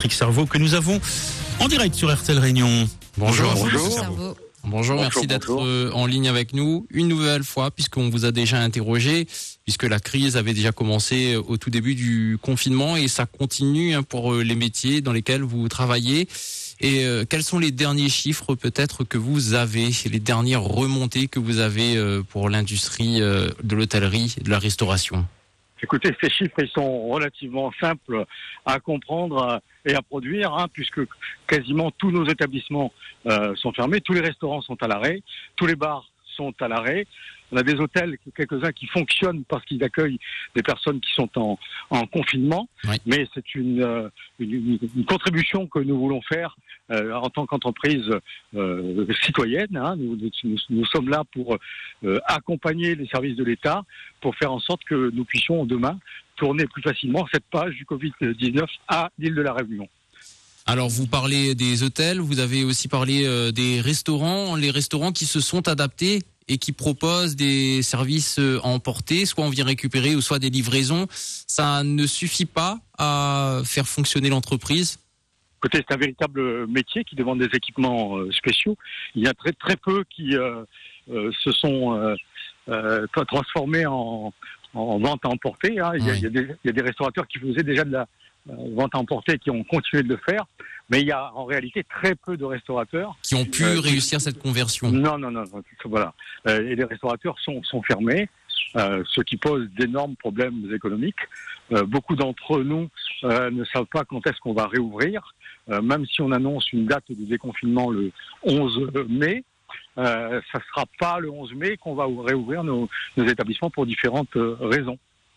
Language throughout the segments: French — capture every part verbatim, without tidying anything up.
Patrick Cerveau que nous avons en direct sur R T L Réunion. Bonjour. Bonjour. Bonjour. Bonjour. Bonjour, merci d'être en ligne avec nous une nouvelle fois puisqu'on vous a déjà interrogé, puisque la crise avait déjà commencé au tout début du confinement et ça continue pour les métiers dans lesquels vous travaillez. Et euh, quels sont les derniers chiffres peut-être que vous avez, les dernières remontées que vous avez euh, pour l'industrie euh, de l'hôtellerie et de la restauration ? Écoutez, ces chiffres, ils sont relativement simples à comprendre et à produire, hein, puisque quasiment tous nos établissements euh, sont fermés, tous les restaurants sont à l'arrêt, tous les bars sont à l'arrêt. On a des hôtels, quelques-uns qui fonctionnent parce qu'ils accueillent des personnes qui sont en, en confinement, oui. Mais c'est une, une, une contribution que nous voulons faire euh, en tant qu'entreprise euh, citoyenne. Hein. Nous, nous, nous sommes là pour euh, accompagner les services de l'État, pour faire en sorte que nous puissions demain tourner plus facilement cette page du covid dix-neuf à l'île de la Réunion. Alors vous parlez des hôtels, vous avez aussi parlé euh, des restaurants, les restaurants qui se sont adaptés et qui proposent des services à emporter, soit on vient récupérer ou soit des livraisons. Ça ne suffit pas à faire fonctionner l'entreprise ? Écoutez, c'est un véritable métier qui demande des équipements euh, spéciaux. Il y a très très peu qui euh, euh, se sont euh, euh, transformés en, en vente à emporter. Hein. Il, y a, oui. il, y a des, il y a des restaurateurs qui faisaient déjà de la euh, vente à emporter qui ont continué de le faire. Mais il y a en réalité très peu de restaurateurs qui ont pu euh, réussir cette conversion. Non, non, non, non voilà. Euh, et les restaurateurs sont, sont fermés, euh, ce qui pose d'énormes problèmes économiques. Euh, beaucoup d'entre nous euh, ne savent pas quand est-ce qu'on va réouvrir, euh, même si on annonce une date de déconfinement le onze mai. Euh, ça ne sera pas le onze mai qu'on va réouvrir nos, nos établissements pour différentes euh, raisons.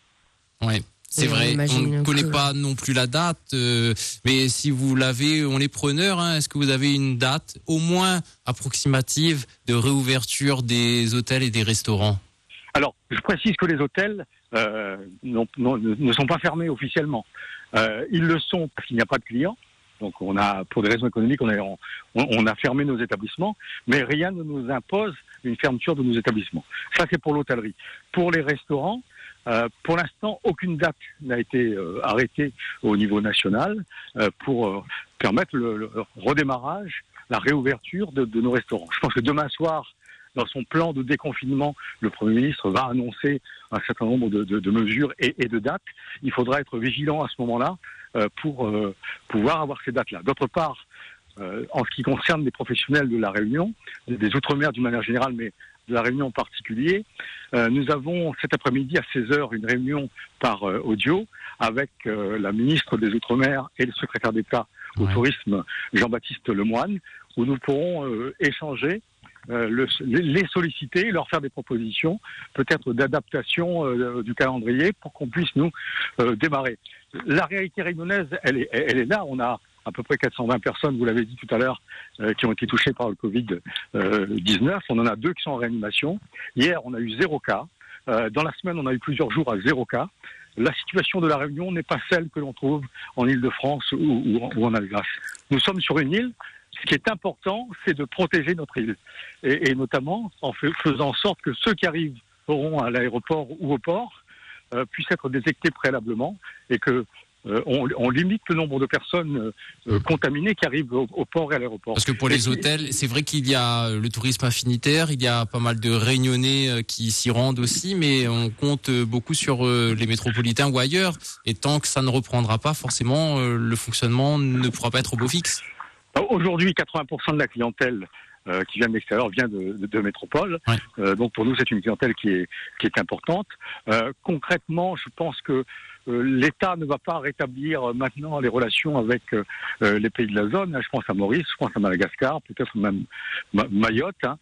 Oui. C'est vrai, on ne connaît pas non plus la date, euh, mais si vous l'avez, on est preneur. Hein, est-ce que vous avez une date au moins approximative de réouverture des hôtels et des restaurants ? Alors, je précise que les hôtels euh, non, non, ne sont pas fermés officiellement. Euh, ils le sont parce qu'il n'y a pas de clients. Donc, on a, pour des raisons économiques, on a, on, on a fermé nos établissements, mais rien ne nous impose une fermeture de nos établissements. Ça, c'est pour l'hôtellerie. Pour les restaurants, Euh, pour l'instant, aucune date n'a été euh, arrêtée au niveau national euh, pour euh, permettre le, le redémarrage, la réouverture de, de nos restaurants. Je pense que demain soir, dans son plan de déconfinement, le Premier ministre va annoncer un certain nombre de, de, de mesures et, et de dates. Il faudra être vigilant à ce moment-là euh, pour euh, pouvoir avoir ces dates-là. D'autre part, euh, en ce qui concerne les professionnels de la Réunion, des Outre-mer d'une manière générale, mais de la Réunion en particulier, euh, nous avons cet après-midi à seize heures une réunion par euh, audio avec euh, la ministre des Outre-mer et le secrétaire d'État au ouais. tourisme, Jean-Baptiste Lemoine, où nous pourrons euh, échanger, euh, le, les solliciter, leur faire des propositions, peut-être d'adaptation euh, du calendrier pour qu'on puisse nous euh, démarrer. La réalité réunionnaise, elle est, elle est là, on a à peu près quatre cent vingt personnes, vous l'avez dit tout à l'heure, euh, qui ont été touchées par le covid dix-neuf. On en a deux qui sont en réanimation. Hier, on a eu zéro cas. Euh, dans la semaine, on a eu plusieurs jours à zéro cas. La situation de la Réunion n'est pas celle que l'on trouve en Île-de-France ou, ou, ou en Alsace. Nous sommes sur une île. Ce qui est important, c'est de protéger notre île. Et, et notamment en faisant en sorte que ceux qui arriveront à l'aéroport ou au port euh, puissent être détectés préalablement et que Euh, on, on limite le nombre de personnes euh, contaminées qui arrivent au, au port et à l'aéroport. Parce que pour les hôtels, c'est vrai qu'il y a le tourisme affinitaire, il y a pas mal de Réunionnais qui s'y rendent aussi, mais on compte beaucoup sur les métropolitains ou ailleurs. Et tant que ça ne reprendra pas, forcément, le fonctionnement ne pourra pas être au beau fixe. Aujourd'hui, quatre-vingts pour cent de la clientèle Euh, qui vient de l'extérieur, vient de, de, de métropole. Ouais. Euh, donc pour nous, c'est une clientèle qui est, qui est importante. Euh, concrètement, je pense que euh, l'État ne va pas rétablir euh, maintenant les relations avec euh, les pays de la zone. Je pense à Maurice, je pense à Madagascar, peut-être même Ma- Mayotte. Hein.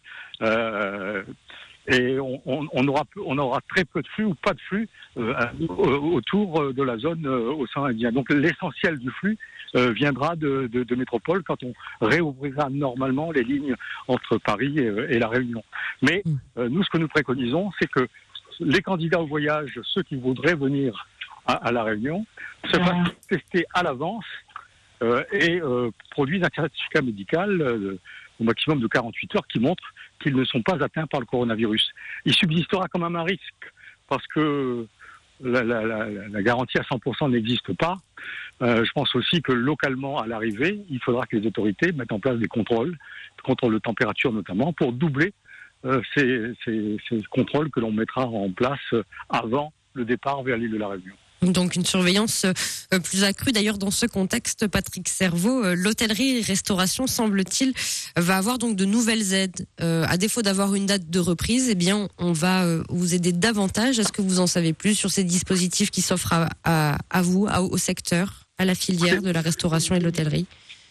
Euh, et on, on, on, aura, on aura très peu de flux ou pas de flux euh, autour de la zone euh, océan Indien. Donc l'essentiel du flux Euh, viendra de, de, de métropole quand on réouvrira normalement les lignes entre Paris et, et la Réunion. Mais euh, nous, ce que nous préconisons, c'est que les candidats au voyage, ceux qui voudraient venir à, à la Réunion, se fassent tester à l'avance euh, et euh, produisent un certificat médical euh, au maximum de quarante-huit heures qui montre qu'ils ne sont pas atteints par le coronavirus. Il subsistera quand même un risque parce que la, la, la, la garantie à cent pour cent n'existe pas. Euh, je pense aussi que localement, à l'arrivée, il faudra que les autorités mettent en place des contrôles, contrôles de température notamment, pour doubler euh, ces, ces, ces contrôles que l'on mettra en place avant le départ vers l'île de la Réunion. Donc une surveillance euh, plus accrue. D'ailleurs, dans ce contexte, Patrick Cerveau, euh, l'hôtellerie et restauration, semble-t-il, va avoir donc de nouvelles aides. Euh, à défaut d'avoir une date de reprise, eh bien, on va euh, vous aider davantage. Est-ce que vous en savez plus sur ces dispositifs qui s'offrent à, à, à vous, à, au secteur, à la filière de la restauration et de l'hôtellerie?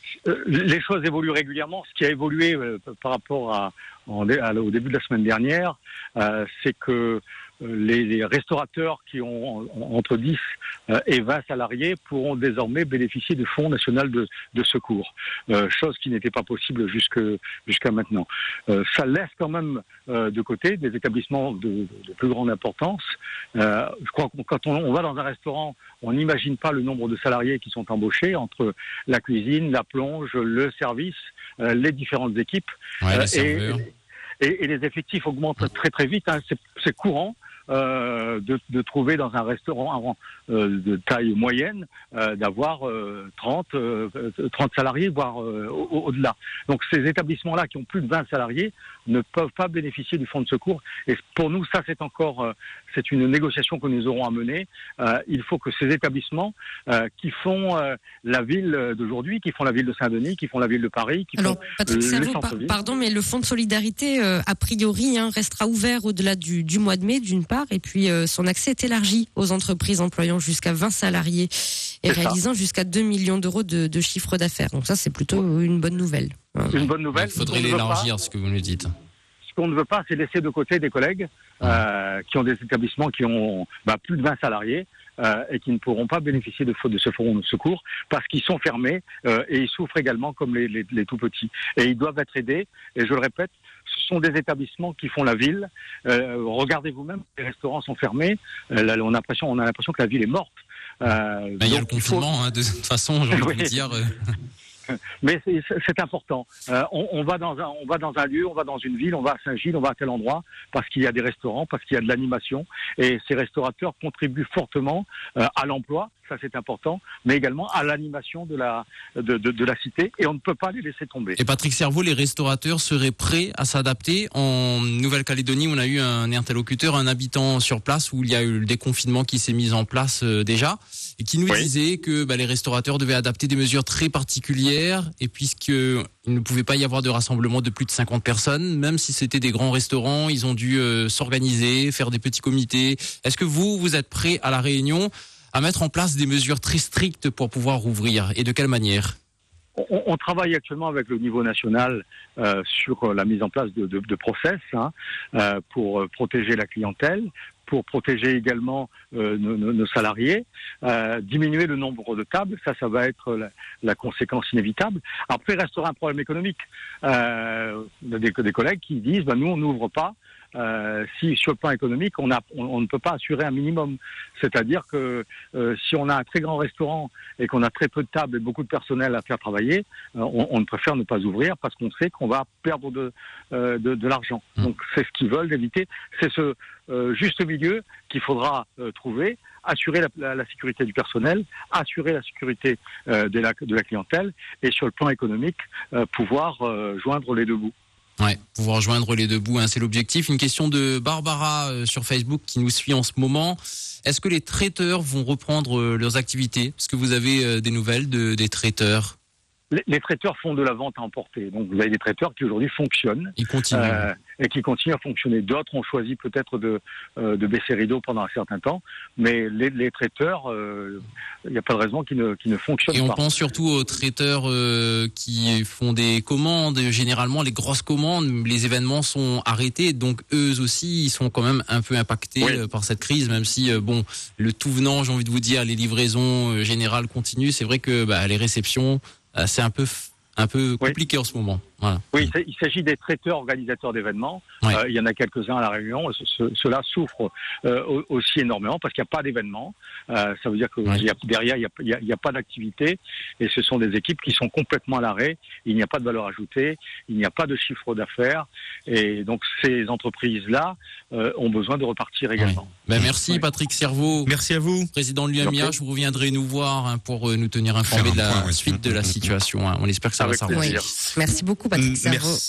Les choses évoluent régulièrement. Ce qui a évolué euh, par rapport à, en, à, au début de la semaine dernière, euh, c'est que Les, les restaurateurs qui ont entre dix et vingt salariés pourront désormais bénéficier du Fonds national de, de secours, euh, chose qui n'était pas possible jusque, jusqu'à maintenant. Euh, ça laisse quand même euh, de côté des établissements de, de plus grande importance. Euh, je crois que quand on, on va dans un restaurant, on n'imagine pas le nombre de salariés qui sont embauchés entre la cuisine, la plonge, le service, euh, les différentes équipes. Ouais, euh, et, et, et les effectifs augmentent très très vite. Hein. C'est, c'est courant. Euh, de, de trouver dans un restaurant euh, de taille moyenne euh, d'avoir euh, trente, euh, trente salariés, voire euh, au, au-delà. Donc ces établissements-là qui ont plus de vingt salariés ne peuvent pas bénéficier du fonds de secours. Et pour nous, ça c'est encore euh, c'est une négociation que nous aurons à mener. Euh, il faut que ces établissements euh, qui font euh, la ville d'aujourd'hui, qui font la ville de Saint-Denis, qui font la ville de Paris, qui Alors, font Patrick euh, Cerveau, par, pardon, mais le fonds de solidarité, euh, a priori, hein, restera ouvert au-delà du, du mois de mai, d'une part, et puis euh, son accès est élargi aux entreprises employant jusqu'à vingt salariés et c'est réalisant ça. Jusqu'à deux millions d'euros de, de chiffre d'affaires. Donc ça, c'est plutôt une bonne nouvelle. Une bonne nouvelle. Il faudrait l'élargir, ce que vous nous dites. Ce qu'on ne veut pas, c'est laisser de côté des collègues euh, qui ont des établissements qui ont bah, plus de vingt salariés euh, et qui ne pourront pas bénéficier de, de ce fonds de secours parce qu'ils sont fermés euh, et ils souffrent également comme les, les, les tout petits. Et ils doivent être aidés. Et je le répète, ce sont des établissements qui font la ville. Euh, regardez vous-même, les restaurants sont fermés. Euh, là, on a l'impression, on a l'impression que la ville est morte. Euh, ben, il y a le confinement, faut... hein, de toute façon, j'ai envie oui. de vous dire. Euh... Mais c'est, c'est important. Euh, on, on va dans un, on va dans un lieu, on va dans une ville, on va à Saint-Gilles, on va à tel endroit parce qu'il y a des restaurants, parce qu'il y a de l'animation, et ces restaurateurs contribuent fortement euh, à l'emploi. Ça c'est important, mais également à l'animation de la de, de, de la cité, et on ne peut pas les laisser tomber. Et Patrick Cerveau, les restaurateurs seraient prêts à s'adapter. En Nouvelle-Calédonie, on a eu un interlocuteur, un habitant sur place où il y a eu le déconfinement qui s'est mis en place euh, déjà, et qui nous oui. disait que bah, les restaurateurs devaient adapter des mesures très particulières, et puisqu'il ne pouvait pas y avoir de rassemblement de plus de cinquante personnes, même si c'était des grands restaurants, ils ont dû euh, s'organiser, faire des petits comités. Est-ce que vous, vous êtes prêts à La Réunion à mettre en place des mesures très strictes pour pouvoir rouvrir, et de quelle manière? On, on travaille actuellement avec le niveau national euh, sur la mise en place de, de, de process hein, euh, pour protéger la clientèle, pour protéger également euh, nos, nos salariés, euh, diminuer le nombre de tables, ça, ça va être la, la conséquence inévitable. Après, il restera un problème économique. Euh, des, des collègues qui disent, ben, nous, on n'ouvre pas. Euh, si sur le plan économique, on, a, on, on ne peut pas assurer un minimum. C'est-à-dire que euh, si on a un très grand restaurant et qu'on a très peu de tables et beaucoup de personnel à faire travailler, euh, on, on préfère ne pas ouvrir parce qu'on sait qu'on va perdre de, euh, de, de l'argent. Mmh. Donc c'est ce qu'ils veulent éviter. C'est ce euh, juste milieu qu'il faudra euh, trouver. Assurer la, la, la sécurité du personnel, assurer la sécurité euh, de, la, de la clientèle et sur le plan économique, euh, pouvoir euh, joindre les deux bouts. Ouais, pouvoir joindre les deux bouts, hein, c'est l'objectif. Une question de Barbara euh, sur Facebook qui nous suit en ce moment. Est-ce que les traiteurs vont reprendre euh, leurs activités? Est-ce que vous avez euh, des nouvelles de, des traiteurs? les, les traiteurs font de la vente à emporter. Donc vous avez des traiteurs qui aujourd'hui fonctionnent. Ils continuent. Euh, et qui continuent à fonctionner. D'autres ont choisi peut-être de, euh, de baisser rideau pendant un certain temps. Mais les, les traiteurs, il euh, n'y a pas de raison qu'ils ne, qu'ils ne fonctionnent pas. Et on pas. pense surtout aux traiteurs euh, qui font des commandes. Généralement, les grosses commandes, les événements sont arrêtés. Donc eux aussi, ils sont quand même un peu impactés oui. par cette crise. Même si, euh, bon, le tout venant, j'ai envie de vous dire, les livraisons euh, générales continuent. C'est vrai que bah, les réceptions, euh, c'est un peu... un peu compliqué oui. en ce moment. Voilà. Oui, il s'agit des traiteurs organisateurs d'événements. Ouais. Euh, il y en a quelques-uns à La Réunion. Ce, ce, ceux-là souffrent euh, aussi énormément parce qu'il n'y a pas d'événement. Euh, ça veut dire que Ouais. il y a, derrière, il n'y a, il y a, il y a pas d'activité. Et ce sont des équipes qui sont complètement à l'arrêt. Il n'y a pas de valeur ajoutée. Il n'y a pas de chiffre d'affaires. Et donc, ces entreprises-là euh, ont besoin de repartir également. Ouais. Ben, merci, Patrick Cerveau. Merci à vous. Président de l'U M I H, vous reviendrez nous voir hein, pour euh, nous tenir informés de la point, ouais. suite de la situation. Hein. On espère que ça Avec va s'arranger. plaisir. Oui. Merci beaucoup, Patrick Cerveau. Merci.